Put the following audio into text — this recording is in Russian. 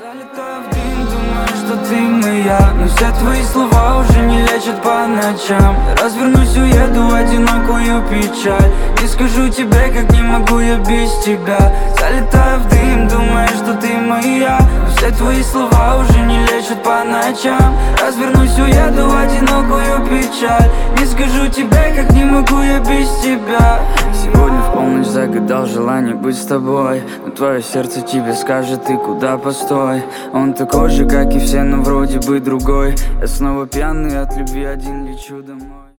Залетаю в дым, думаю, что ты моя, но все твои слова уже не лечат по ночам. Я развернусь, уеду одинокую печаль. Не скажу тебе, как не могу я без тебя. Залетаю в дым, думаю, что ты моя, но все твои слова уже не лечат по ночам. Развернусь, уеду одинокую печаль. Не скажу тебе, как не могу я без тебя. Сегодня в полночь загадал желание быть с тобой, но твое сердце тебе скажет, ты куда постой. Он такой же, как и все, но вроде бы другой. Я снова пьяный от любви, один лечу домой.